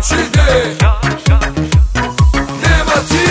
مجیده نعمتی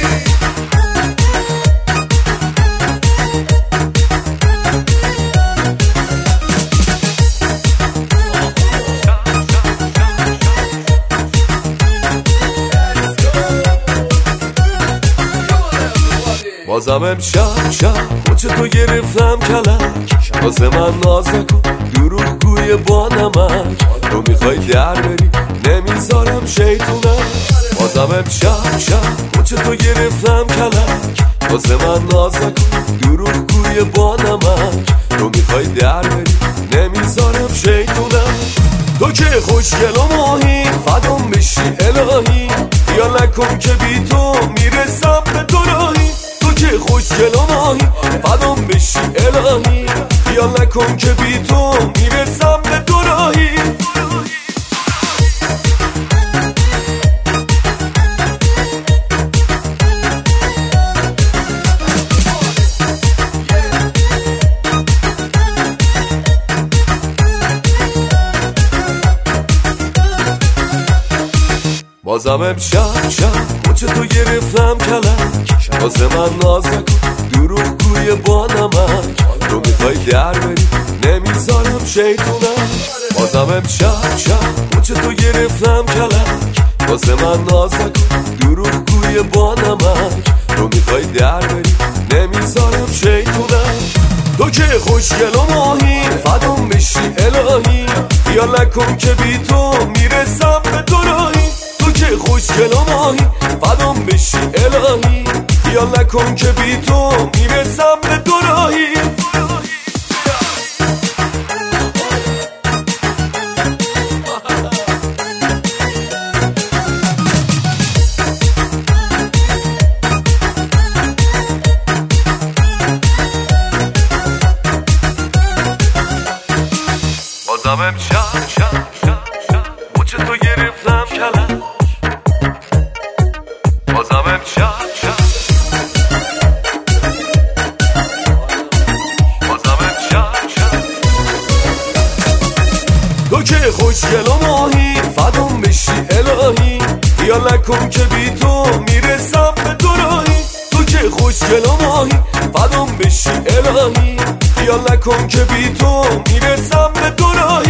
بازم امشب شب مچ تو گرفتم کلک واسه من نازه کن دروغگوی با نمک تو میخوای در بری نمیذارم شیطونم بازم امشب شب مچ تو گرفتم کلک واسه من نازه کن دروغگوی با نمک تو میخوای در بری نمیذارم شیطونم تو که خوشگل و ماهی فدام بشی الهی خیال نکن که بی تو میرسم به تو راهی که خوشگل و ماهی فدام بشی الهی خیال نکن که بی تو میرسم به تو راهی بازم امشب شب مچ تو گرفتم کلک واسه من نازه کن دروغگوی با نمک تو میخوای در بری نمیذارم شیطونم بازم امشب شب مچ تو گرفتم کلک واسه من نازه کن دروغگوی با نمک تو میخوای در بری نمیذارم شیطونم تو که خوشگل و ماهی فدام بشی الهی خیال نکن که بی تو میرسم به تو راهی که خوشگل و ماهی فدام بشی الهی خیال نکن که بی تو میرسم به تو راهی بازم امشب شب مچ تو گرفتم کلک بازم امشب تو که خوشگل و ماهی فدام بشی الهی خیال نکن که بی تو میرسم به تو راهی تو که خوشگل و ماهی فدام بشی الهی خیال نکن که بی تو میرسم به تو راهی